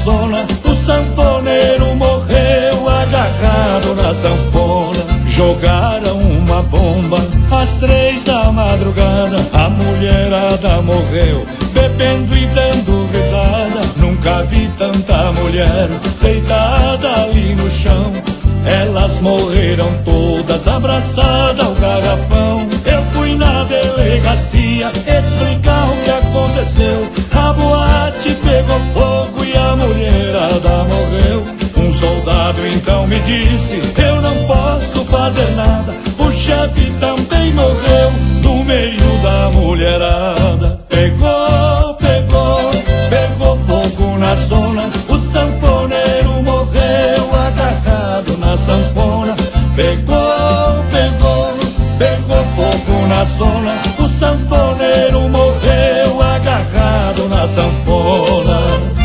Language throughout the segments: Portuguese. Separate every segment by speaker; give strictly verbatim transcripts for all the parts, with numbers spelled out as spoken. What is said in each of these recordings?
Speaker 1: zona, o sanfoneiro morreu agarrado na sanfona. Jogaram uma bomba às três da madrugada, a mulherada morreu bebendo e dando risada. Nunca vi tanta mulher deitada ali no chão, elas morreram todas abraçadas ao garrafão. Eu fui na delegacia explicar o que aconteceu. A boate pegou fogo e a mulherada morreu. Um soldado então me disse: eu não posso fazer nada, o chefe também morreu no meio da mulherada. Pegou, pegou, pegou fogo na zona, o sanfoneiro morreu agarrado na sanfona. Pegou, pegou, pegou fogo na zona, o sanfoneiro morreu agarrado na sanfona.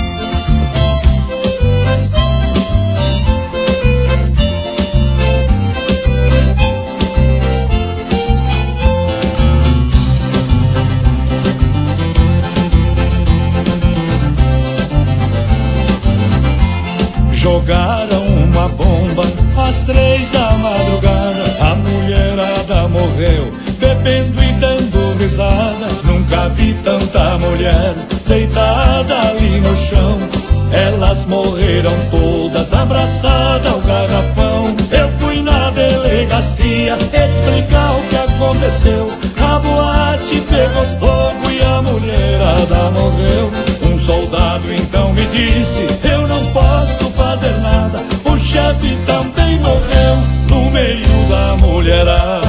Speaker 1: Jogaram uma bomba às três da madrugada, a mulherada morreu bebendo e dando risada. Nunca vi tanta mulher deitada ali no chão, elas morreram todas abraçadas ao garrafão. Eu fui na delegacia explicar o que aconteceu. A boate pegou fogo e a mulherada morreu. Um soldado então me disse: eu não posso fazer nada, o chefe também morreu no meio da mulherada.